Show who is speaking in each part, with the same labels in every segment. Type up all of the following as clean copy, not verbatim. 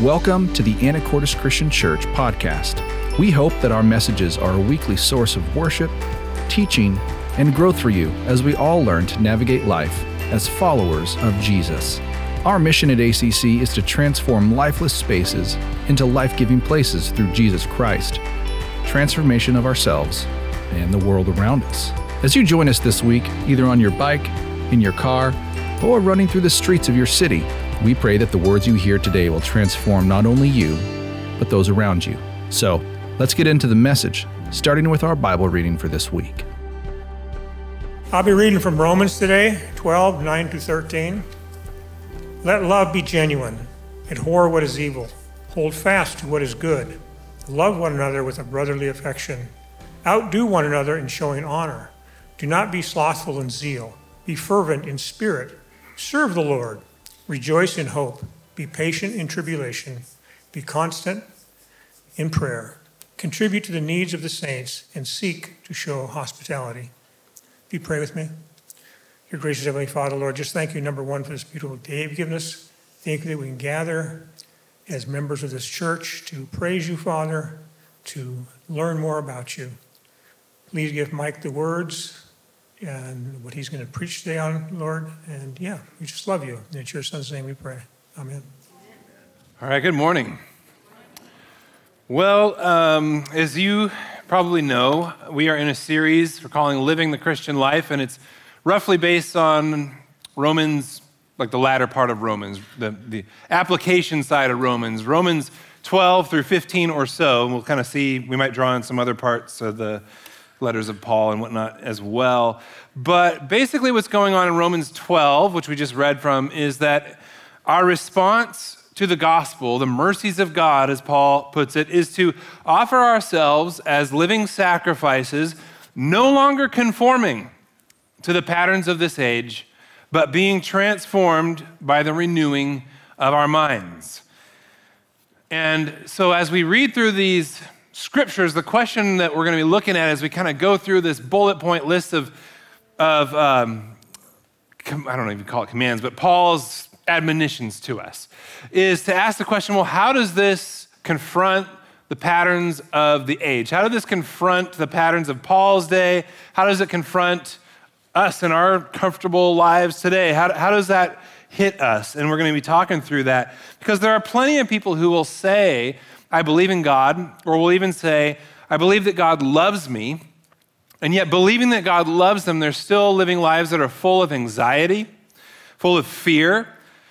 Speaker 1: Welcome to the Anacortes Christian Church podcast. We hope that our messages are a weekly source of worship, teaching, and growth for you as we all learn to navigate life as followers of Jesus. Our mission at ACC is to transform lifeless spaces into life-giving places through Jesus Christ, transformation of ourselves and the world around us. As you join us this week, either on your bike, in your car, or running through the streets of your city, we pray that the words you hear today will transform not only you, but those around you. So, let's get into the message, starting with our Bible reading for this week.
Speaker 2: I'll be reading from Romans today, 12, 9 to 13. Let love be genuine. Abhor what is evil. Hold fast to what is good. Love one another with a brotherly affection. Outdo one another in showing honor. Do not be slothful in zeal. Be fervent in spirit. Serve the Lord. Rejoice in hope. Be patient in tribulation. Be constant in prayer. Contribute to the needs of the saints and seek to show hospitality. If you pray with me. Your gracious Heavenly Father, Lord, just thank you, number one, for this beautiful day you've given us. Thank you that we can gather as members of this church to praise you, Father, to learn more about you. Please give Mike the words and what he's going to preach today on, Lord. And yeah, we just love you. In your Son's name we pray. Amen.
Speaker 3: All right, good morning. Well, as you probably know, we are in a series we're calling Living the Christian Life, and it's roughly based on Romans, like the latter part of Romans, the application side of Romans, Romans 12 through 15 or so. And we'll kind of see, we might draw in some other parts of the letters of Paul and whatnot as well. But basically what's going on in Romans 12, which we just read from, is that our response to the gospel, the mercies of God, as Paul puts it, is to offer ourselves as living sacrifices, no longer conforming to the patterns of this age, but being transformed by the renewing of our minds. And so as we read through these scriptures, the question that we're going to be looking at as we kind of go through this bullet point list of I don't even call it commands, but Paul's admonitions to us, is to ask the question, well, how does this confront the patterns of the age? How does this confront the patterns of Paul's day? How does it confront us in our comfortable lives today? How does that hit us? And we're going to be talking through that because there are plenty of people who will say, I believe in God, or will even say, I believe that God loves me, and yet believing that God loves them, they're still living lives that are full of anxiety, full of fear,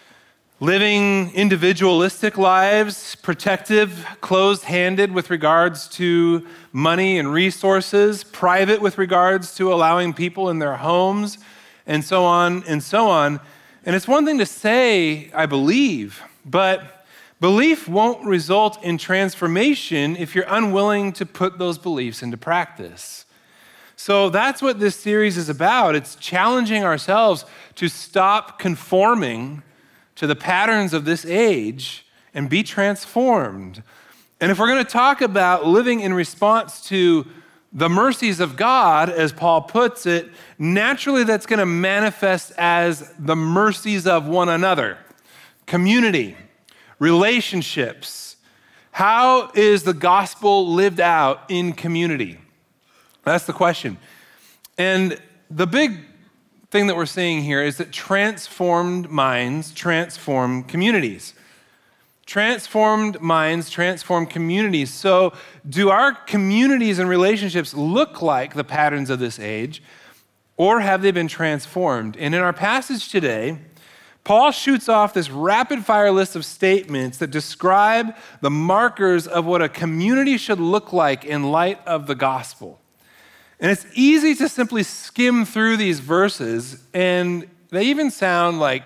Speaker 3: living individualistic lives, protective, closed-handed with regards to money and resources, private with regards to allowing people in their homes, and so on and so on. And it's one thing to say, I believe, but belief won't result in transformation if you're unwilling to put those beliefs into practice. So that's what this series is about. It's challenging ourselves to stop conforming to the patterns of this age and be transformed. And if we're going to talk about living in response to the mercies of God, as Paul puts it, naturally that's going to manifest as the mercies of one another, community, relationships. How is the gospel lived out in community? That's the question. And the big thing that we're seeing here is that transformed minds transform communities. Transformed minds transform communities. So do our communities and relationships look like the patterns of this age, or have they been transformed? And in our passage today, Paul shoots off this rapid-fire list of statements that describe the markers of what a community should look like in light of the gospel. And it's easy to simply skim through these verses, and they even sound like,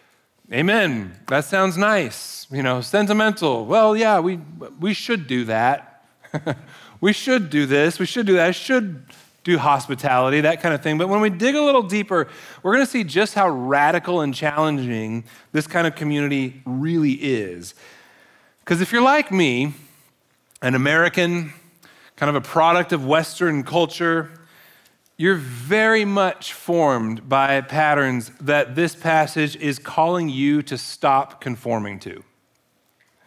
Speaker 3: amen, that sounds nice, sentimental. Well, yeah, we should do that. We should do this, we should do that, I should do hospitality, that kind of thing. But when we dig a little deeper, we're going to see just how radical and challenging this kind of community really is. Because if you're like me, an American, kind of a product of Western culture, you're very much formed by patterns that this passage is calling you to stop conforming to.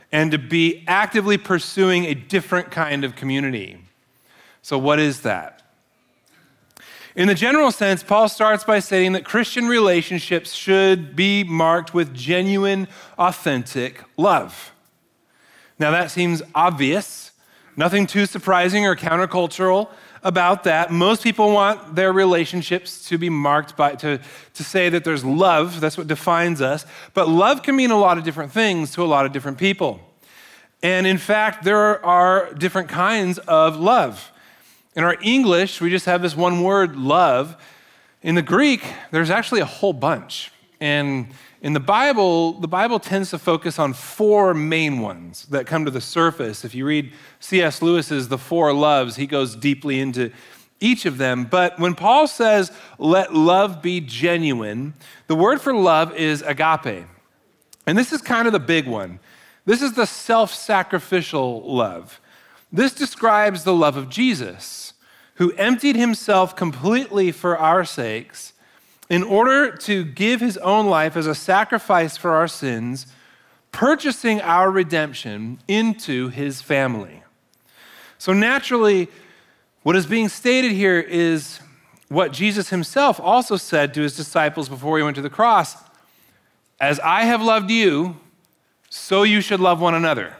Speaker 3: and to be actively pursuing a different kind of community. So what is that? In the general sense, Paul starts by saying that Christian relationships should be marked with genuine, authentic love. Now that seems obvious, nothing too surprising or countercultural about that. Most people want their relationships to be marked by, to say that there's love, that's what defines us. But love can mean a lot of different things to a lot of different people. And in fact, there are different kinds of love. In our English, we just have this one word, love. In the Greek, there's actually a whole bunch. And in the Bible tends to focus on four main ones that come to the surface. If you read C.S. Lewis's The Four Loves, he goes deeply into each of them. But when Paul says, let love be genuine, the word for love is agape. And this is kind of the big one. This is the self-sacrificial love. This describes the love of Jesus, who emptied himself completely for our sakes in order to give his own life as a sacrifice for our sins, purchasing our redemption into his family. So naturally, what is being stated here is what Jesus himself also said to his disciples before he went to the cross. As I have loved you, so you should love one another.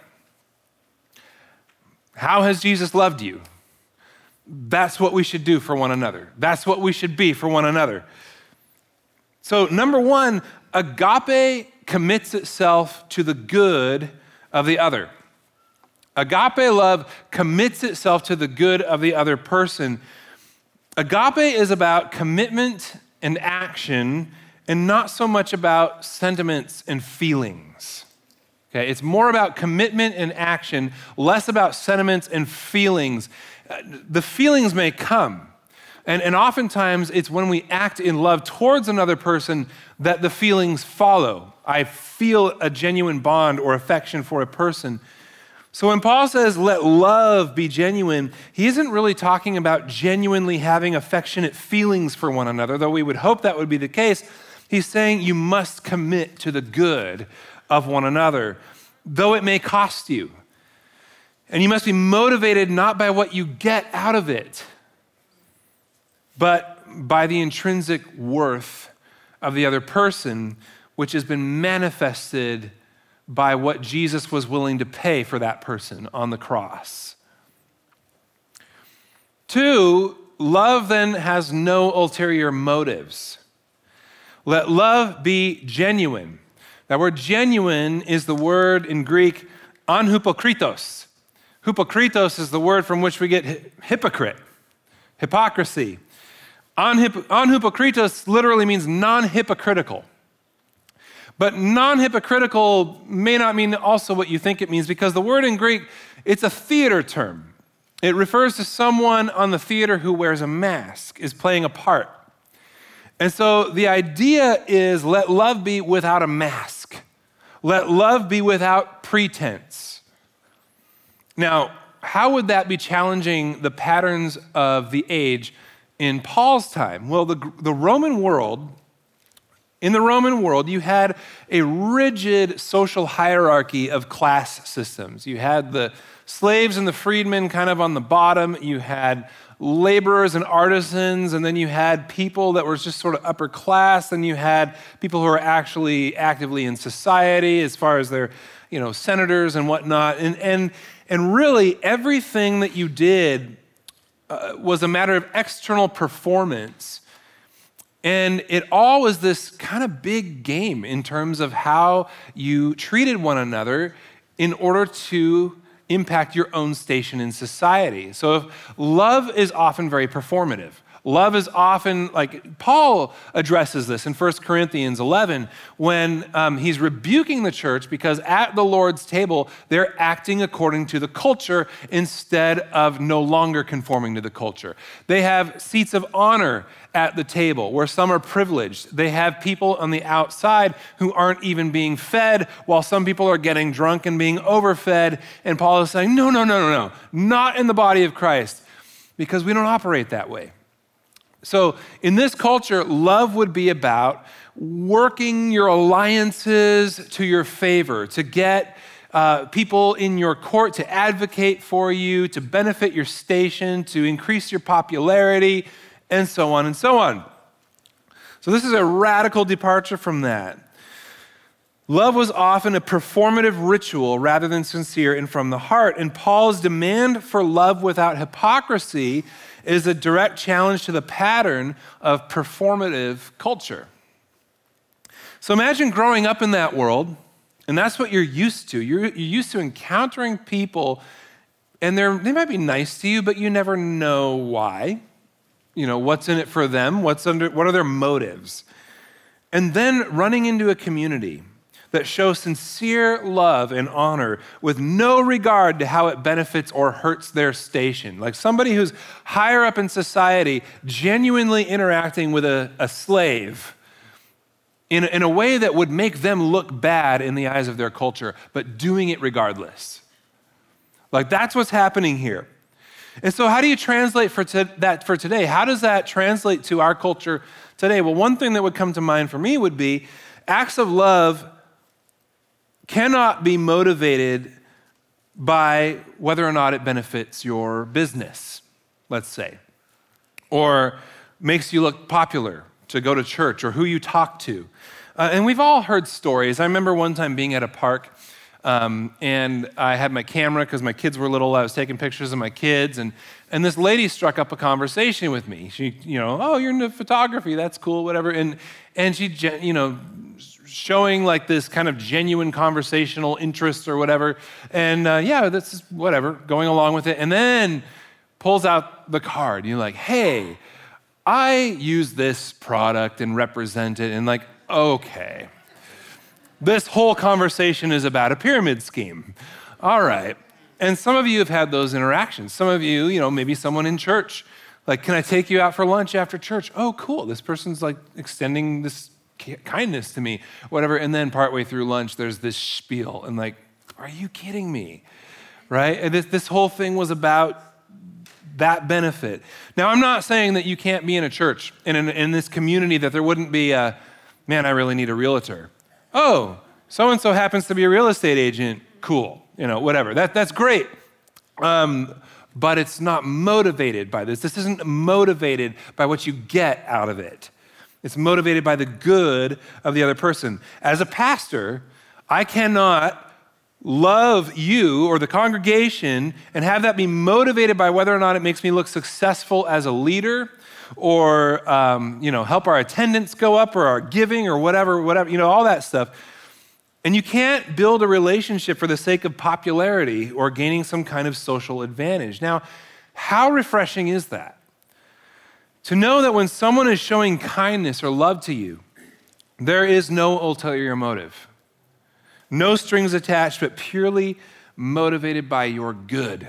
Speaker 3: How has Jesus loved you? That's what we should do for one another. That's what we should be for one another. So number one, agape commits itself to the good of the other. Agape love commits itself to the good of the other person. Agape is about commitment and action and not so much about sentiments and feelings. Okay, it's more about commitment and action, less about sentiments and feelings. The feelings may come. And oftentimes, it's when we act in love towards another person that the feelings follow. I feel a genuine bond or affection for a person. So when Paul says, let love be genuine, he isn't really talking about genuinely having affectionate feelings for one another, though we would hope that would be the case. He's saying you must commit to the good of one another, though it may cost you. And you must be motivated not by what you get out of it, but by the intrinsic worth of the other person, which has been manifested by what Jesus was willing to pay for that person on the cross. 2, love then has no ulterior motives. Let love be genuine. That word genuine is the word in Greek anhypokritos. Hypokritos is the word from which we get hypocrite, hypocrisy. Anhypokritos literally means non-hypocritical. But non-hypocritical may not mean also what you think it means, because the word in Greek, it's a theater term. It refers to someone on the theater who wears a mask, is playing a part. And so the idea is let love be without a mask. Let love be without pretense. Now, how would that be challenging the patterns of the age in Paul's time? Well, the Roman world, in the Roman world, you had a rigid social hierarchy of class systems. You had the slaves and the freedmen kind of on the bottom. You had laborers and artisans, and then you had people that were just sort of upper class. Then you had people who were actually actively in society as far as their, senators and whatnot. And really everything that you did was a matter of external performance. And it all was this kind of big game in terms of how you treated one another in order to impact your own station in society. So if love is often very performative. Love is often, like Paul addresses this in 1 Corinthians 11 when he's rebuking the church because at the Lord's table, they're acting according to the culture instead of no longer conforming to the culture. They have seats of honor at the table where some are privileged. They have people on the outside who aren't even being fed while some people are getting drunk and being overfed. And Paul is saying, no, not in the body of Christ, because we don't operate that way. So in this culture, love would be about working your alliances to your favor, to get people in your court to advocate for you, to benefit your station, to increase your popularity, and so on and so on. So this is a radical departure from that. Love was often a performative ritual rather than sincere and from the heart. And Paul's demand for love without hypocrisy is a direct challenge to the pattern of performative culture. So imagine growing up in that world, and that's what you're used to. You're used to encountering people, and they might be nice to you, but you never know why. You know, what's in it for them? What are their motives? And then running into a community that shows sincere love and honor with no regard to how it benefits or hurts their station. Like somebody who's higher up in society genuinely interacting with a slave in a way that would make them look bad in the eyes of their culture, but doing it regardless. Like that's what's happening here. And so how do you translate that for today? How does that translate to our culture today? Well, one thing that would come to mind for me would be acts of love cannot be motivated by whether or not it benefits your business, let's say, or makes you look popular to go to church, or who you talk to. And we've all heard stories. I remember one time being at a park, and I had my camera because my kids were little. I was taking pictures of my kids, and this lady struck up a conversation with me. She, oh, you're into photography, that's cool, whatever. And she, showing like this kind of genuine conversational interest or whatever. And this is whatever, going along with it. And then pulls out the card. You're like, hey, I use this product and represent it. And like, okay, this whole conversation is about a pyramid scheme. All right. And some of you have had those interactions. Some of you, maybe someone in church, like, can I take you out for lunch after church? Oh, cool. This person's like extending this kindness to me, whatever. And then partway through lunch, there's this spiel. And like, are you kidding me? Right? And this whole thing was about that benefit. Now, I'm not saying that you can't be in a church, in this community, that there wouldn't be man, I really need a realtor. Oh, so-and-so happens to be a real estate agent. Cool. Whatever. That's great. But it's not motivated by this. This isn't motivated by what you get out of it. It's motivated by the good of the other person. As a pastor, I cannot love you or the congregation and have that be motivated by whether or not it makes me look successful as a leader or help our attendance go up or our giving or whatever, all that stuff. And you can't build a relationship for the sake of popularity or gaining some kind of social advantage. Now, how refreshing is that? To know that when someone is showing kindness or love to you, there is no ulterior motive. No strings attached, but purely motivated by your good.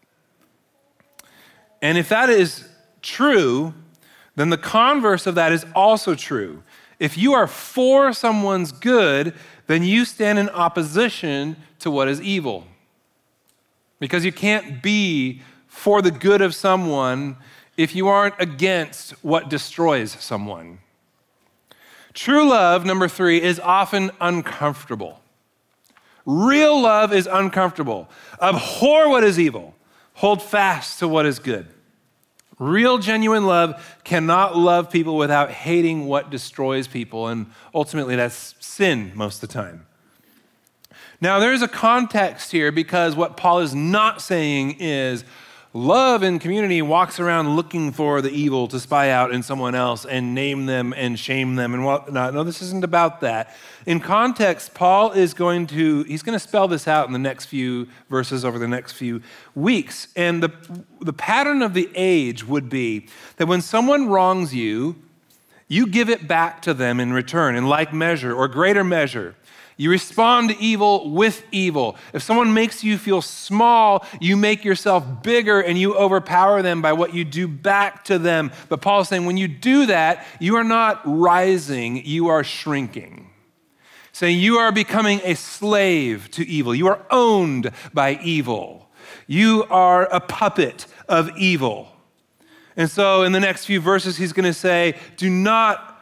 Speaker 3: And if that is true, then the converse of that is also true. If you are for someone's good, then you stand in opposition to what is evil. Because you can't be for the good of someone if you aren't against what destroys someone. True love, number 3, is often uncomfortable. Real love is uncomfortable. Abhor what is evil. Hold fast to what is good. Real, genuine love cannot love people without hating what destroys people, and ultimately that's sin most of the time. Now, there's a context here because what Paul is not saying is love in community walks around looking for the evil to spy out in someone else and name them and shame them and whatnot. No, this isn't about that. In context, Paul is going to spell this out in the next few verses over the next few weeks. And the pattern of the age would be that when someone wrongs you, you give it back to them in return in like measure or greater measure. You respond to evil with evil. If someone makes you feel small, you make yourself bigger and you overpower them by what you do back to them. But Paul is saying when you do that, you are not rising, you are shrinking. Saying you are becoming a slave to evil. You are owned by evil. You are a puppet of evil. And so in the next few verses, he's going to say, do not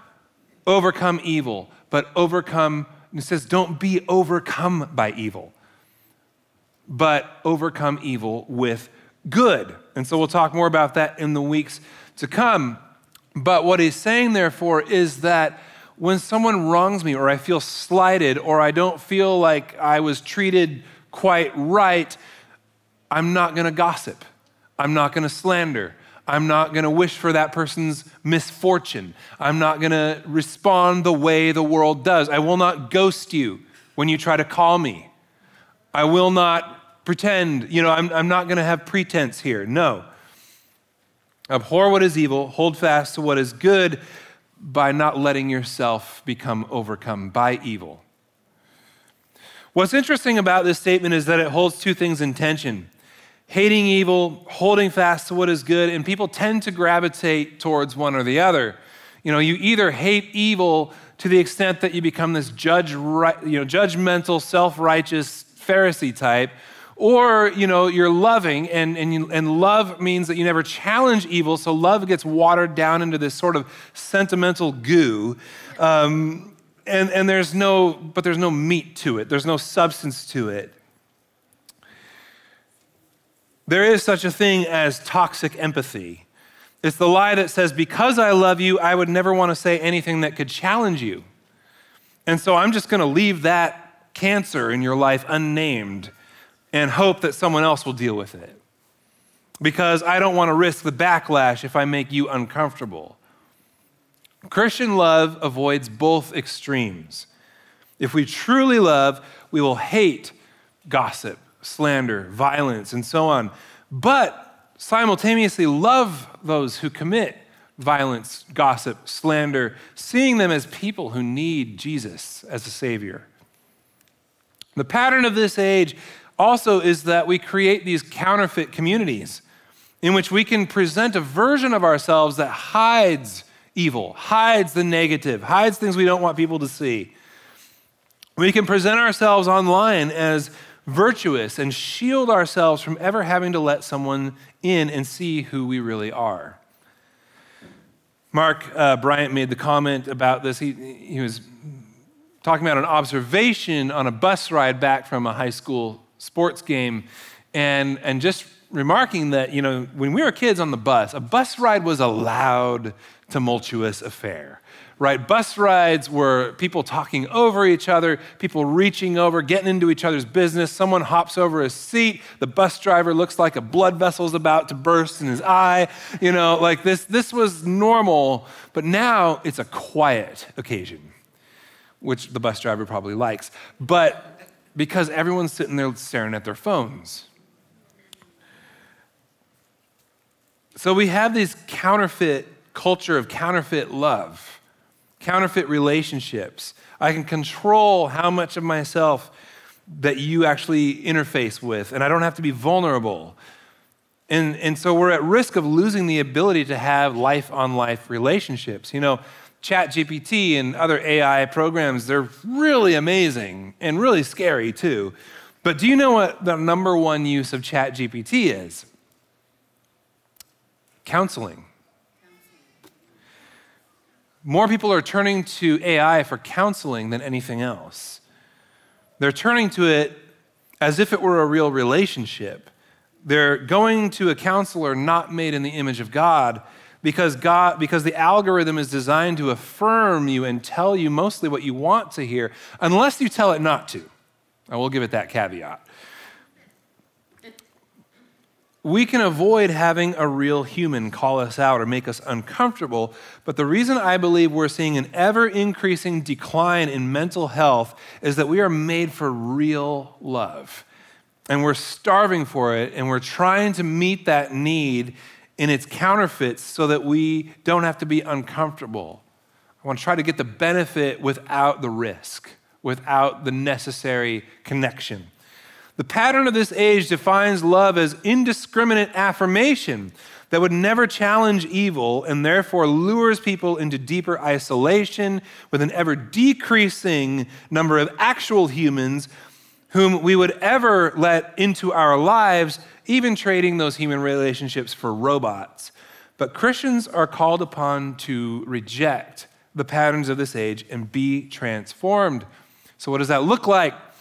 Speaker 3: overcome evil, but overcome. It says, don't be overcome by evil. but overcome evil with good. And so we'll talk more about that in the weeks to come. But what he's saying, therefore, is that when someone wrongs me, or I feel slighted, or I don't feel like I was treated quite right, I'm not going to gossip. I'm not going to slander. I'm not going to wish for that person's misfortune. I'm not going to respond the way the world does. I will not ghost you when you try to call me. I will not pretend. I'm not going to have pretense here. No. Abhor what is evil, hold fast to what is good by not letting yourself become overcome by evil. What's interesting about this statement is that it holds two things in tension. Hating evil, holding fast to what is good, and people tend to gravitate towards one or the other. You either hate evil to the extent that you become this judgmental, self-righteous Pharisee type, or you're loving, and love means that you never challenge evil, so love gets watered down into this sort of sentimental goo, and there's no meat to it. There's no substance to it. There is such a thing as toxic empathy. It's the lie that says, because I love you, I would never want to say anything that could challenge you. And so I'm just going to leave that cancer in your life unnamed and hope that someone else will deal with it. Because I don't want to risk the backlash if I make you uncomfortable. Christian love avoids both extremes. If we truly love, we will hate gossip, slander, violence, and so on, but simultaneously love those who commit violence, gossip, slander, seeing them as people who need Jesus as a Savior. The pattern of this age also is that we create these counterfeit communities in which we can present a version of ourselves that hides evil, hides the negative, hides things we don't want people to see. We can present ourselves online as virtuous and shield ourselves from ever having to let someone in and see who we really are. Mark Bryant made the comment about this. He was talking about an observation on a bus ride back from a high school sports game, and just remarking that, when we were kids on the bus, a bus ride was a loud, tumultuous affair. Right? Bus rides were people talking over each other, people reaching over, getting into each other's business. Someone hops over a seat. The bus driver looks like a blood vessel's about to burst in his eye. This was normal, but now it's a quiet occasion, which the bus driver probably likes. But because everyone's sitting there staring at their phones. So we have this counterfeit culture of counterfeit love. Counterfeit relationships. I can control how much of myself that you actually interface with, and I don't have to be vulnerable. And so we're at risk of losing the ability to have life-on-life relationships. ChatGPT and other AI programs, they're really amazing and really scary too. But do you know what the number one use of ChatGPT is? Counseling. More people are turning to AI for counseling than anything else. They're turning to it as if it were a real relationship. They're going to a counselor not made in the image of God because the algorithm is designed to affirm you and tell you mostly what you want to hear, unless you tell it not to. I will give it that caveat. We can avoid having a real human call us out or make us uncomfortable, but the reason I believe we're seeing an ever-increasing decline in mental health is that we are made for real love, and we're starving for it, and we're trying to meet that need in its counterfeits so that we don't have to be uncomfortable. I want to try to get the benefit without the risk, without the necessary connection. The pattern of this age defines love as indiscriminate affirmation that would never challenge evil and therefore lures people into deeper isolation with an ever-decreasing number of actual humans whom we would ever let into our lives, even trading those human relationships for robots. But Christians are called upon to reject the patterns of this age and be transformed. So what does that look like?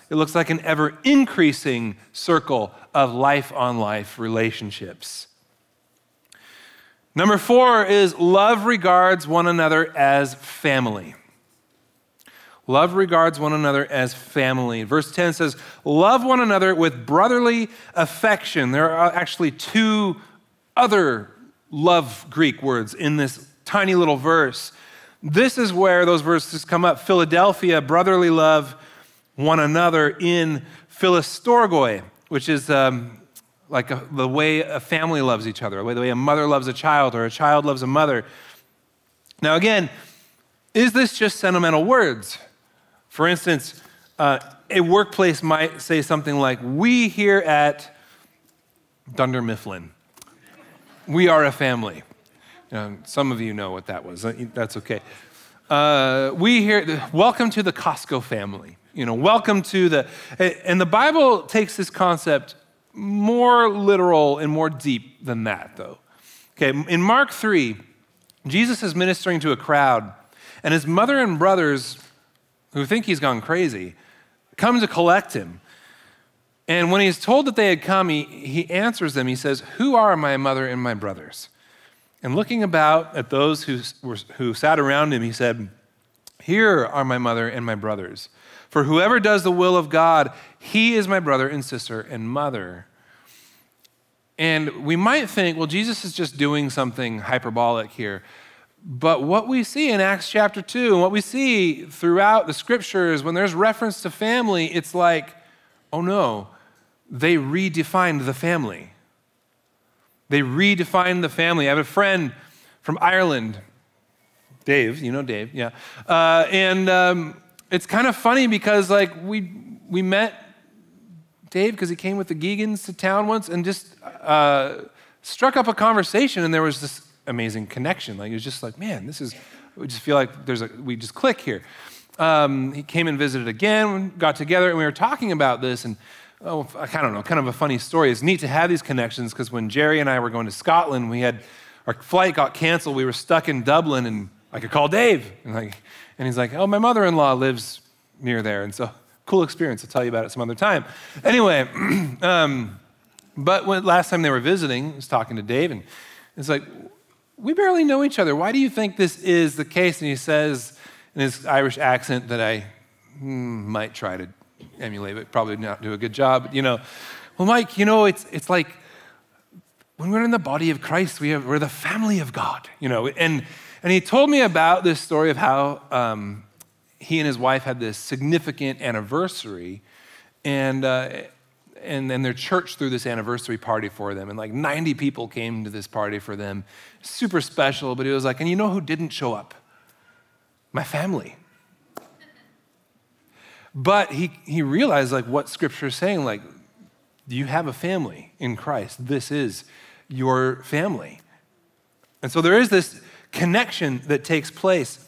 Speaker 3: it looks like an ever-increasing circle of life-on-life relationships. Number 4 is love regards one another as family. Love regards one another as family. Verse 10 says, love one another with brotherly affection. There are actually 2 other love Greek words in this tiny little verse. This is where those verses come up. Philadelphia, brotherly love one another in Philostorgoi, which is the way a family loves each other, the way a mother loves a child or a child loves a mother. Now again, is this just sentimental words? For instance, a workplace might say something like, we here at Dunder Mifflin, we are a family. Some of you know what that was. That's okay. We here, welcome to the Costco family. Welcome to and the Bible takes this concept more literal and more deep than that, though. Okay, in Mark 3, Jesus is ministering to a crowd, and his mother and brothers, who think he's gone crazy, come to collect him. And when he's told that they had come, he answers them. He says, who are my mother and my brothers? And looking about at those who sat around him, he said, here are my mother and my brothers. For whoever does the will of God, he is my brother and sister and mother. And we might think, well, Jesus is just doing something hyperbolic here. But what we see in Acts chapter 2, and what we see throughout the scriptures, when there's reference to family, it's like, oh no, they redefined the family. They redefined the family. I have a friend from Ireland, Dave, you know Dave, yeah. It's kind of funny because we met Dave because he came with the Geegans to town once and just struck up a conversation, and there was this amazing connection. It was just like, man, we just feel like we just click here. He came and visited again, got together, and we were talking about this, and I don't know, kind of a funny story. It's neat to have these connections because when Jerry and I were going to Scotland, our flight got canceled. We were stuck in Dublin, and I could call Dave. And he's like, oh, my mother-in-law lives near there. And so, cool experience. I'll tell you about it some other time. Anyway, but last time they were visiting, I was talking to Dave, and it's like, we barely know each other. Why do you think this is the case? And he says in his Irish accent that I might try to emulate, but probably not do a good job. Well, Mike, it's like when we're in the body of Christ, we're the family of God. And he told me about this story of how he and his wife had this significant anniversary, and then their church threw this anniversary party for them, and 90 people came to this party for them. Super special, but he was like, and you know who didn't show up? My family. But he realized what Scripture is saying, you have a family in Christ. This is your family. And so there is this connection that takes place.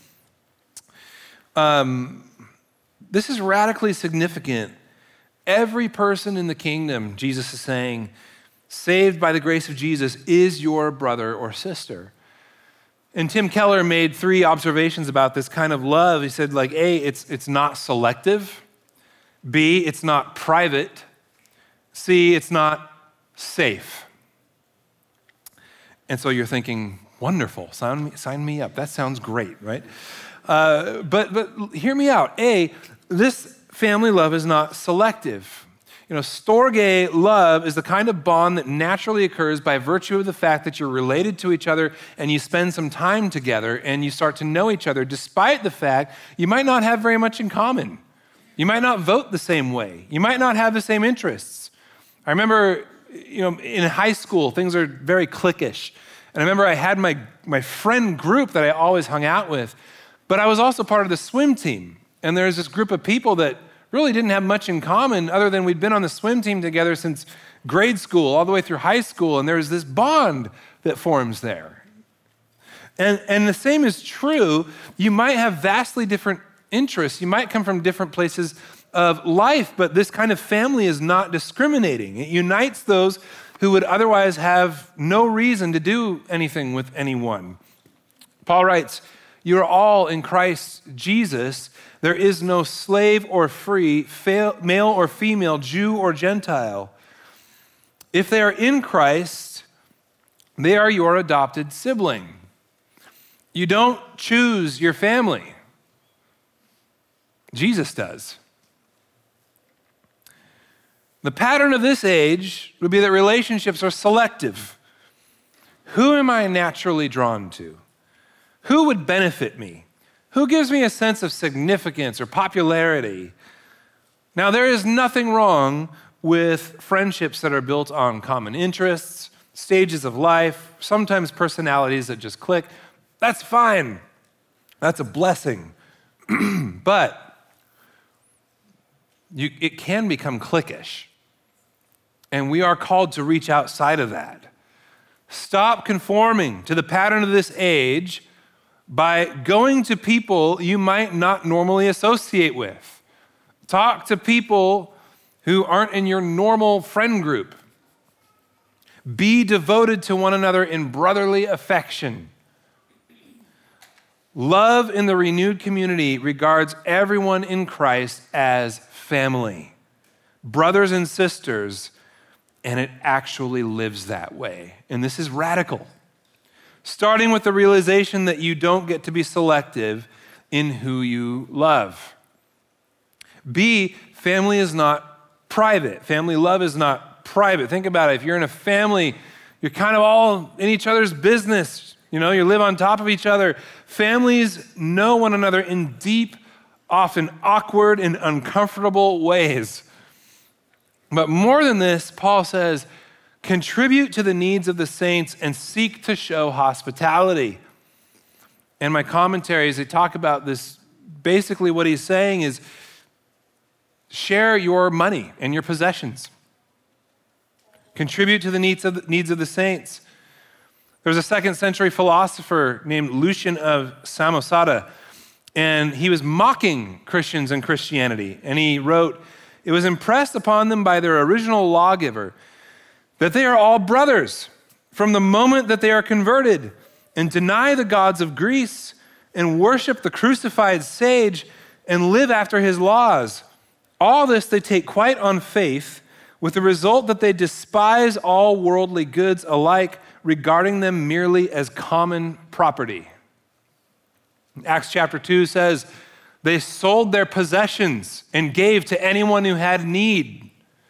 Speaker 3: This is radically significant. Every person in the kingdom, Jesus is saying, saved by the grace of Jesus, is your brother or sister. And Tim Keller made 3 observations about this kind of love. He said, A, it's not selective. B, it's not private. C, it's not safe. And so you're thinking, wonderful, sign me up. That sounds great, right? But hear me out. A, this family love is not selective. Storge love is the kind of bond that naturally occurs by virtue of the fact that you're related to each other and you spend some time together and you start to know each other, despite the fact you might not have very much in common. You might not vote the same way. You might not have the same interests. I remember, in high school, things are very cliquish. And I remember I had my friend group that I always hung out with, but I was also part of the swim team. And there was this group of people that really didn't have much in common other than we'd been on the swim team together since grade school all the way through high school, and there was this bond that forms there. And the same is true. You might have vastly different interests. You might come from different places of life, but this kind of family is not discriminating. It unites those who would otherwise have no reason to do anything with anyone. Paul writes, You are all in Christ Jesus. There is no slave or free, male or female, Jew or Gentile. If they are in Christ, they are your adopted sibling. You don't choose your family. Jesus does. The pattern of this age would be that relationships are selective. Who am I naturally drawn to? Who would benefit me? Who gives me a sense of significance or popularity? Now, there is nothing wrong with friendships that are built on common interests, stages of life, sometimes personalities that just click. That's fine. That's a blessing. But it can become cliquish. And we are called to reach outside of that. Stop conforming to the pattern of this age by going to people you might not normally associate with. Talk to people who aren't in your normal friend group. Be devoted to one another in brotherly affection. Love in the renewed community regards everyone in Christ as family, brothers and sisters, and it actually lives that way. And this is radical. Starting with the realization that you don't get to be selective in who you love. B, family is not private. Family love is not private. Think about it. If you're in a family, you're kind of all in each other's business. You know, you live on top of each other. Families know one another in deep, often awkward and uncomfortable ways. But more than this, Paul says, contribute to the needs of the saints and seek to show hospitality. And my commentaries, they talk about this. Basically what he's saying is share your money and your possessions. Contribute to the needs of the saints. There's a second century philosopher named Lucian of Samosata, and he was mocking Christians and Christianity. And he wrote, "It was impressed upon them by their original lawgiver that they are all brothers from the moment that they are converted and deny the gods of Greece and worship the crucified sage and live after his laws. All this they take quite on faith, with the result that they despise all worldly goods alike, regarding them merely as common property." Acts chapter 2 says, they sold their possessions and gave to anyone who had need.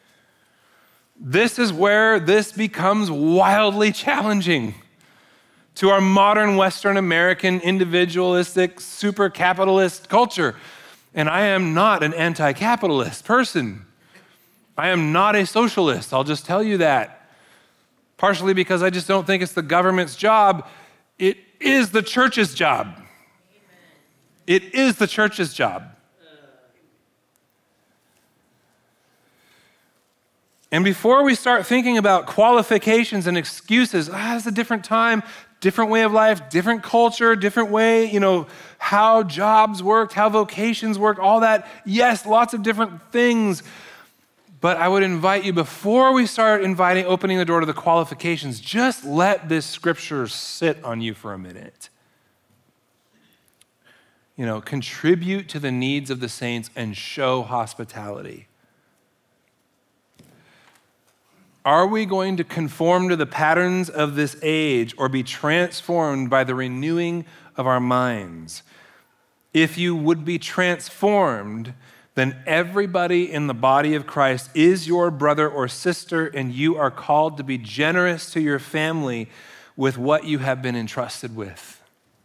Speaker 3: This is where this becomes wildly challenging to our modern Western American individualistic, super capitalist culture. And I am not an anti-capitalist person. I am not a socialist, I'll just tell you that. Partially because I just don't think it's the government's job. It is the church's job. It is the church's job. And before we start thinking about qualifications and excuses, it's a different time, different way of life, different culture, different way, how jobs worked, how vocations work, all that. Yes, lots of different things. But I would invite you, before we start opening the door to the qualifications, just let this scripture sit on you for a minute. Contribute to the needs of the saints and show hospitality. Are we going to conform to the patterns of this age or be transformed by the renewing of our minds? If you would be transformed, then everybody in the body of Christ is your brother or sister, and you are called to be generous to your family with what you have been entrusted with.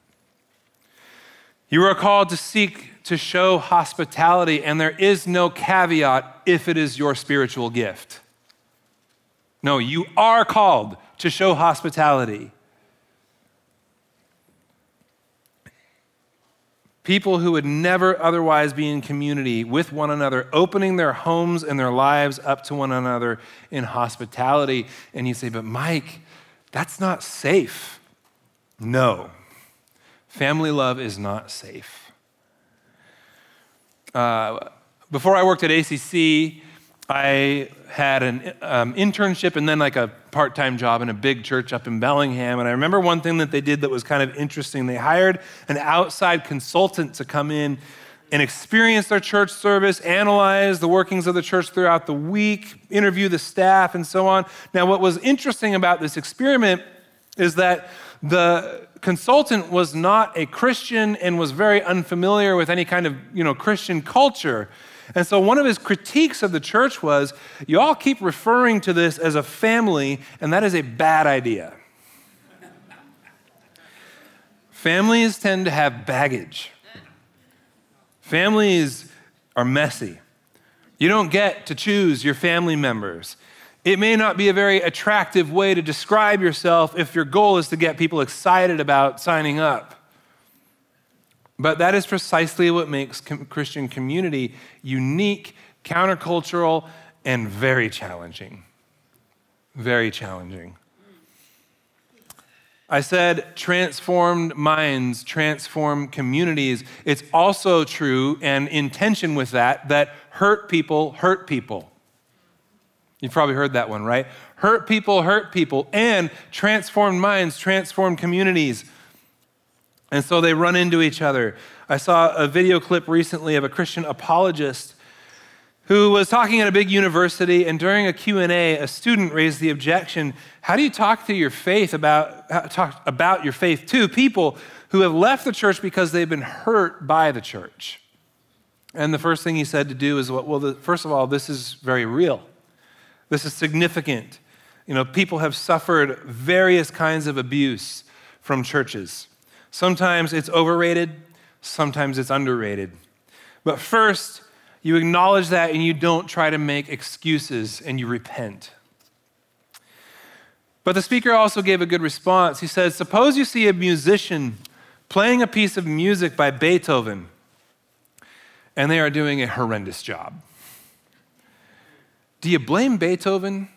Speaker 3: You are called to seek to show hospitality, and there is no caveat if it is your spiritual gift. No, you are called to show hospitality. People who would never otherwise be in community with one another, opening their homes and their lives up to one another in hospitality. And you say, but Mike, that's not safe. No, family love is not safe. Before I worked at ACC, I had an internship and then like a part-time job in a big church up in Bellingham. And I remember one thing that they did that was kind of interesting. They hired an outside consultant to come in and experience their church service, analyze the workings of the church throughout the week, interview the staff, and so on. Now, what was interesting about this experiment is that the consultant was not a Christian and was very unfamiliar with any kind of, Christian culture. And so one of his critiques of the church was, you all keep referring to this as a family, and that is a bad idea. Families tend to have baggage. Families are messy. You don't get to choose your family members. It may not be a very attractive way to describe yourself if your goal is to get people excited about signing up. But that is precisely what makes Christian community unique, countercultural, and very challenging. Very challenging. I said transformed minds transform communities. It's also true, and in tension with that hurt people hurt people. You've probably heard that one, right? Hurt people, and transformed minds transform communities. And so they run into each other. I saw a video clip recently of a Christian apologist who was talking at a big university, and during a Q&A, a student raised the objection, how do you talk about your faith to people who have left the church because they've been hurt by the church? And the first thing he said to do is, first of all, this is very real. This is significant. People have suffered various kinds of abuse from churches. Sometimes it's overrated, sometimes it's underrated. But first, you acknowledge that and you don't try to make excuses and you repent. But the speaker also gave a good response. He said, suppose you see a musician playing a piece of music by Beethoven and they are doing a horrendous job. Do you blame Beethoven?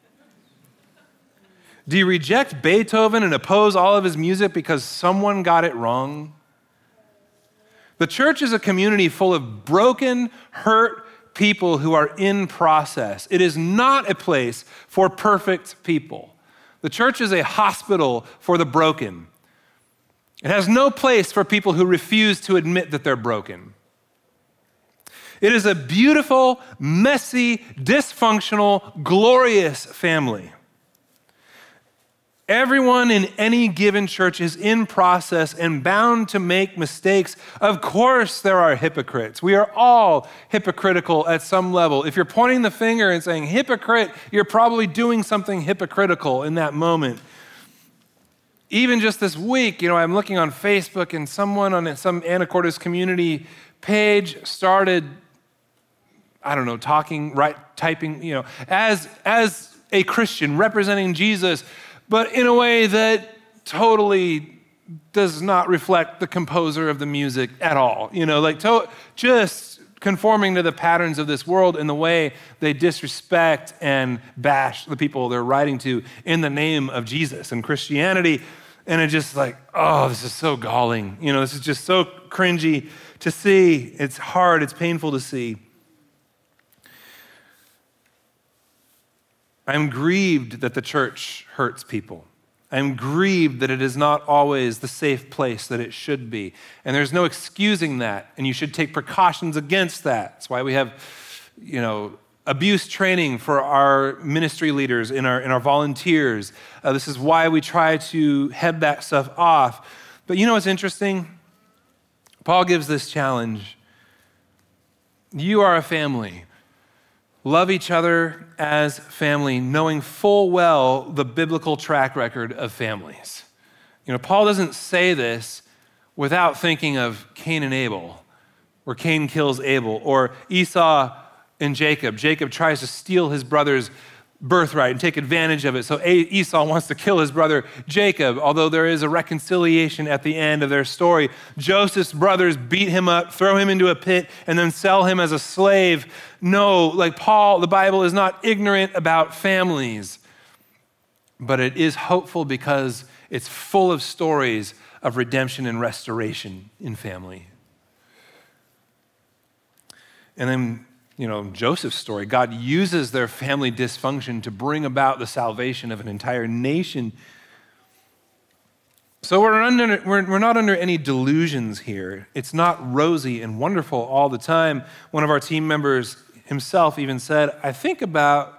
Speaker 3: Do you reject Beethoven and oppose all of his music because someone got it wrong? The church is a community full of broken, hurt people who are in process. It is not a place for perfect people. The church is a hospital for the broken. It has no place for people who refuse to admit that they're broken. It is a beautiful, messy, dysfunctional, glorious family. Everyone in any given church is in process and bound to make mistakes. Of course, there are hypocrites. We are all hypocritical at some level. If you're pointing the finger and saying, hypocrite, you're probably doing something hypocritical in that moment. Even just this week, I'm looking on Facebook and someone on some Anacortes community page started, typing, as a Christian representing Jesus, but in a way that totally does not reflect the composer of the music at all. Just conforming to the patterns of this world in the way they disrespect and bash the people they're writing to in the name of Jesus and Christianity. And it's just like, oh, this is so galling. This is just so cringy to see. It's hard, it's painful to see. I'm grieved that the church hurts people. I'm grieved that it is not always the safe place that it should be. And there's no excusing that, and you should take precautions against that. That's why we have, abuse training for our ministry leaders in our volunteers. This is why we try to head that stuff off. But what's interesting? Paul gives this challenge. You are a family. Love each other as family, knowing full well the biblical track record of families. Paul doesn't say this without thinking of Cain and Abel, where Cain kills Abel, or Esau and Jacob. Jacob tries to steal his brother's birthright and take advantage of it. So Esau wants to kill his brother Jacob, although there is a reconciliation at the end of their story. Joseph's brothers beat him up, throw him into a pit, and then sell him as a slave. No, like Paul, the Bible is not ignorant about families, but it is hopeful because it's full of stories of redemption and restoration in family. And then Joseph's story. God uses their family dysfunction to bring about the salvation of an entire nation. So we're not under any delusions here. It's not rosy and wonderful all the time. One of our team members himself even said, when I think about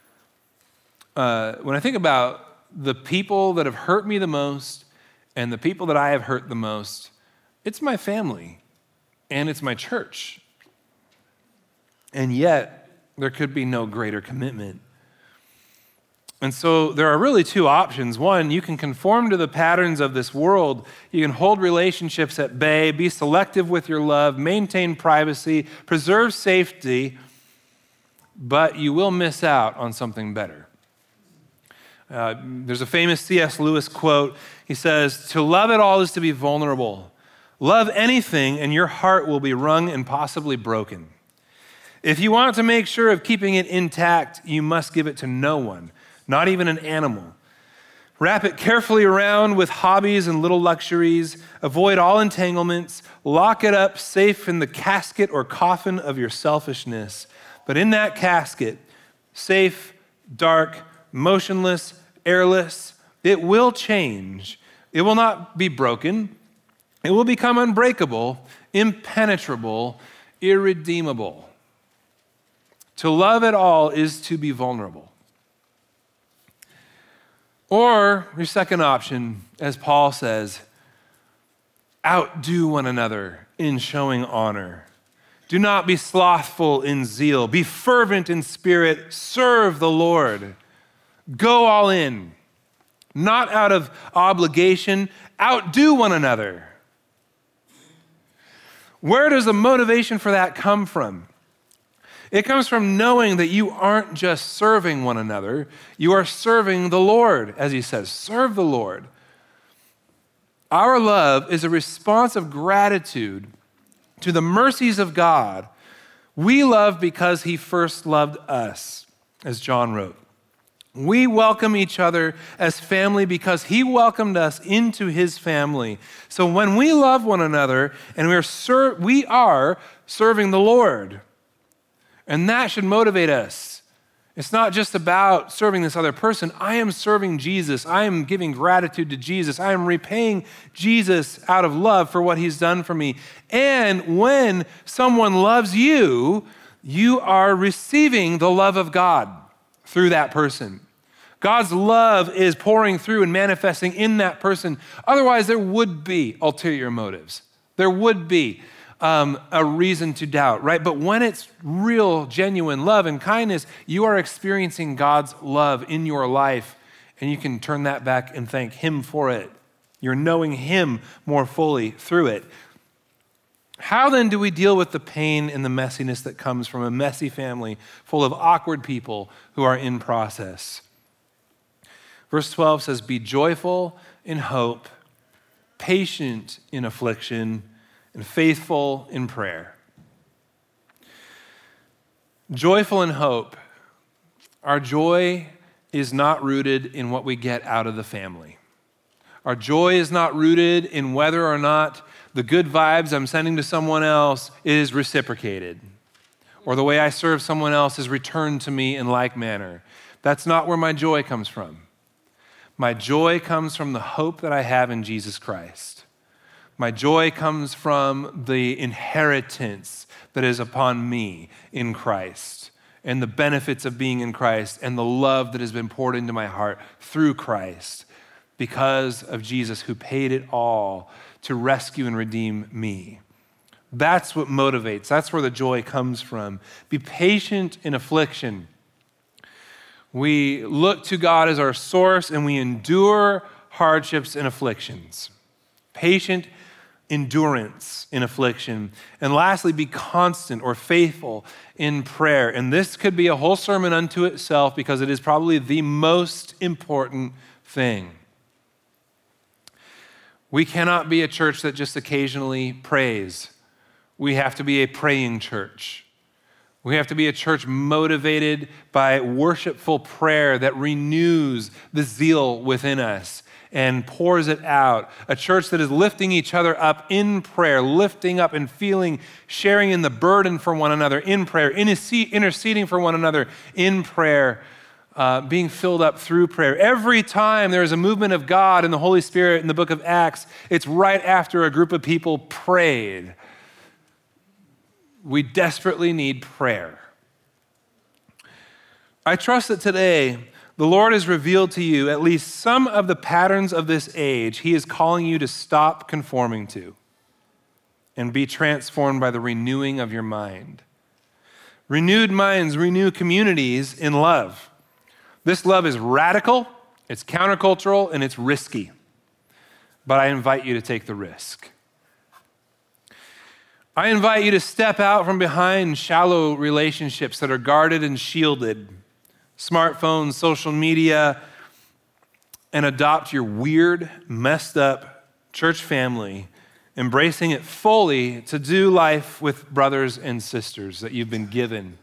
Speaker 3: the people that have hurt me the most and the people that I have hurt the most, it's my family and it's my church. And yet, there could be no greater commitment. And so there are really two options. One, you can conform to the patterns of this world. You can hold relationships at bay, be selective with your love, maintain privacy, preserve safety, but you will miss out on something better. There's a famous C.S. Lewis quote. He says, "To love at all is to be vulnerable. Love anything and your heart will be wrung and possibly broken. If you want to make sure of keeping it intact, you must give it to no one, not even an animal. Wrap it carefully around with hobbies and little luxuries. Avoid all entanglements. Lock it up safe in the casket or coffin of your selfishness. But in that casket, safe, dark, motionless, airless, it will change. It will not be broken. It will become unbreakable, impenetrable, irredeemable. To love at all is to be vulnerable." Or your second option, as Paul says, outdo one another in showing honor. Do not be slothful in zeal. Be fervent in spirit. Serve the Lord. Go all in. Not out of obligation. Outdo one another. Where does the motivation for that come from? It comes from knowing that you aren't just serving one another, you are serving the Lord, as he says, serve the Lord. Our love is a response of gratitude to the mercies of God. We love because he first loved us, as John wrote. We welcome each other as family because he welcomed us into his family. So when we love one another and we are serving the Lord, and that should motivate us. It's not just about serving this other person. I am serving Jesus. I am giving gratitude to Jesus. I am repaying Jesus out of love for what he's done for me. And when someone loves you, you are receiving the love of God through that person. God's love is pouring through and manifesting in that person. Otherwise, there would be ulterior motives. There would be a reason to doubt, right? But when it's real, genuine love and kindness, you are experiencing God's love in your life, and you can turn that back and thank him for it. You're knowing him more fully through it. How then do we deal with the pain and the messiness that comes from a messy family full of awkward people who are in process? Verse 12 says, "Be joyful in hope, patient in affliction, and faithful in prayer." Joyful in hope. Our joy is not rooted in what we get out of the family. Our joy is not rooted in whether or not the good vibes I'm sending to someone else is reciprocated, or the way I serve someone else is returned to me in like manner. That's not where my joy comes from. My joy comes from the hope that I have in Jesus Christ. My joy comes from the inheritance that is upon me in Christ, and the benefits of being in Christ, and the love that has been poured into my heart through Christ because of Jesus, who paid it all to rescue and redeem me. That's what motivates. That's where the joy comes from. Be patient in affliction. We look to God as our source, and we endure hardships and afflictions. Patient endurance in affliction. And lastly, be constant or faithful in prayer. And this could be a whole sermon unto itself, because it is probably the most important thing. We cannot be a church that just occasionally prays. We have to be a praying church. We have to be a church motivated by worshipful prayer that renews the zeal within us and pours it out. A church that is lifting each other up in prayer, lifting up and feeling, sharing in the burden for one another in prayer, interceding for one another in prayer, being filled up through prayer. Every time there is a movement of God and the Holy Spirit in the book of Acts, it's right after a group of people prayed. We desperately need prayer. I trust that today the Lord has revealed to you at least some of the patterns of this age He is calling you to stop conforming to and be transformed by the renewing of your mind. Renewed minds renew communities in love. This love is radical, it's countercultural, and it's risky. But I invite you to take the risk. I invite you to step out from behind shallow relationships that are guarded and shielded, smartphones, social media, and adopt your weird, messed up church family, embracing it fully to do life with brothers and sisters that you've been given.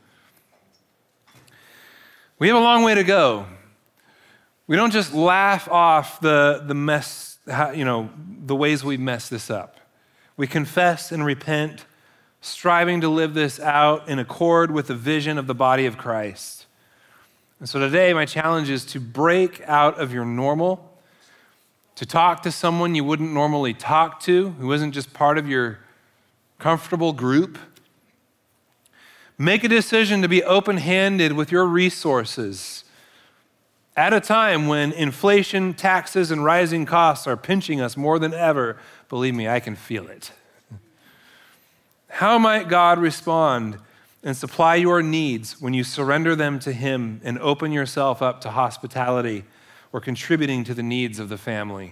Speaker 3: We have a long way to go. We don't just laugh off the mess, the ways we mess this up. We confess and repent, striving to live this out in accord with the vision of the body of Christ. And so today, my challenge is to break out of your normal, to talk to someone you wouldn't normally talk to, who isn't just part of your comfortable group. Make a decision to be open-handed with your resources at a time when inflation, taxes, and rising costs are pinching us more than ever. Believe me, I can feel it. How might God respond and supply your needs when you surrender them to Him and open yourself up to hospitality or contributing to the needs of the family?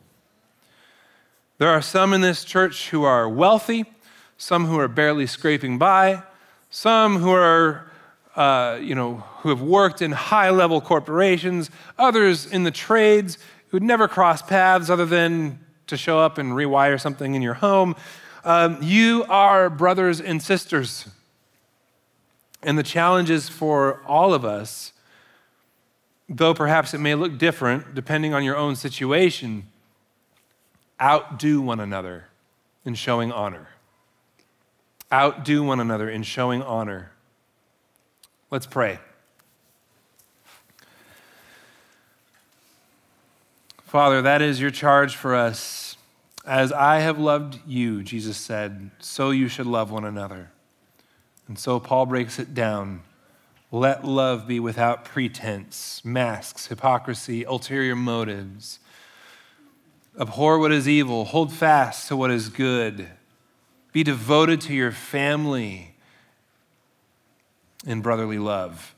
Speaker 3: There are some in this church who are wealthy, some who are barely scraping by, some who are, who have worked in high-level corporations, others in the trades who'd never cross paths other than to show up and rewire something in your home. You are brothers and sisters. And the challenge is for all of us, though perhaps it may look different depending on your own situation, outdo one another in showing honor. Outdo one another in showing honor. Let's pray. Father, that is your charge for us. As I have loved you, Jesus said, so you should love one another. And so Paul breaks it down. Let love be without pretense, masks, hypocrisy, ulterior motives. Abhor what is evil, hold fast to what is good. Be devoted to your family in brotherly love.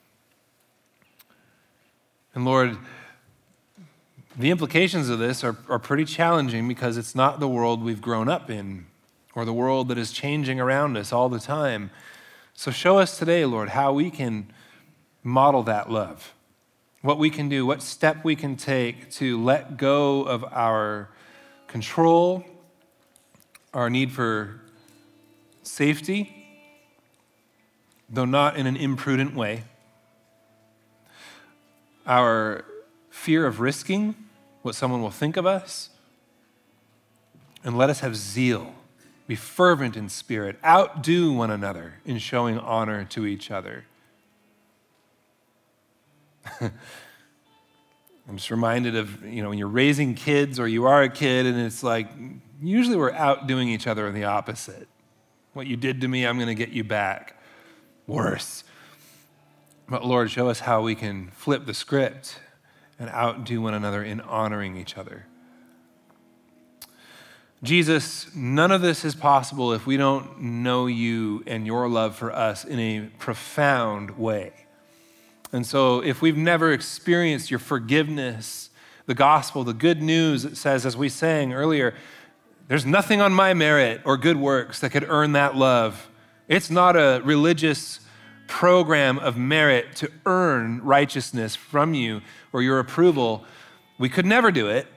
Speaker 3: And Lord, the implications of this are pretty challenging because it's not the world we've grown up in or the world that is changing around us all the time. So show us today, Lord, how we can model that love, what we can do, what step we can take to let go of our control, our need for safety, though not in an imprudent way, our fear of risking what someone will think of us, and let us have zeal, be fervent in spirit, outdo one another in showing honor to each other. I'm just reminded of, when you're raising kids or you are a kid and it's like, usually we're outdoing each other in the opposite. What you did to me, I'm going to get you back. Worse. But Lord, show us how we can flip the script and outdo one another in honoring each other. Jesus, none of this is possible if we don't know you and your love for us in a profound way. And so if we've never experienced your forgiveness, the gospel, the good news, it says, as we sang earlier, there's nothing on my merit or good works that could earn that love. It's not a religious program of merit to earn righteousness from you or your approval. We could never do it.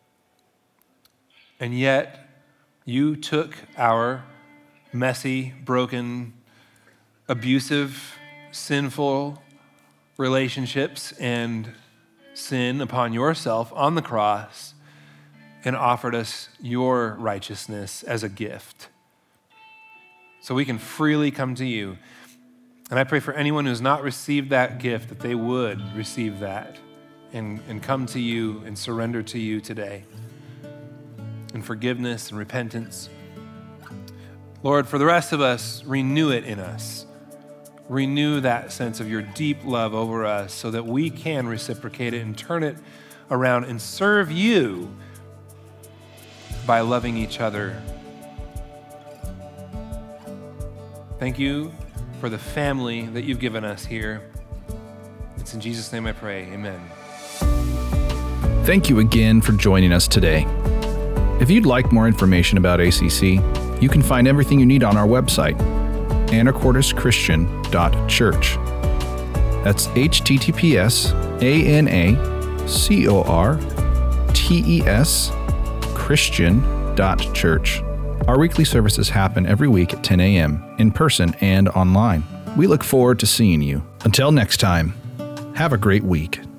Speaker 3: And yet, you took our messy, broken, abusive, sinful relationships and sin upon yourself on the cross and offered us your righteousness as a gift. So we can freely come to you. And I pray for anyone who's not received that gift, that they would receive that and come to you and surrender to you today in forgiveness and repentance. Lord, for the rest of us, renew it in us. Renew that sense of your deep love over us so that we can reciprocate it and turn it around and serve you by loving each other. Thank you for the family that you've given us here. It's in Jesus' name I pray, amen.
Speaker 1: Thank you again for joining us today. If you'd like more information about ACC, you can find everything you need on our website, anacorteschristian.church. That's https://anacortes Christian.church. Our weekly services happen every week at 10 a.m. in person and online. We look forward to seeing you. Until next time, have a great week.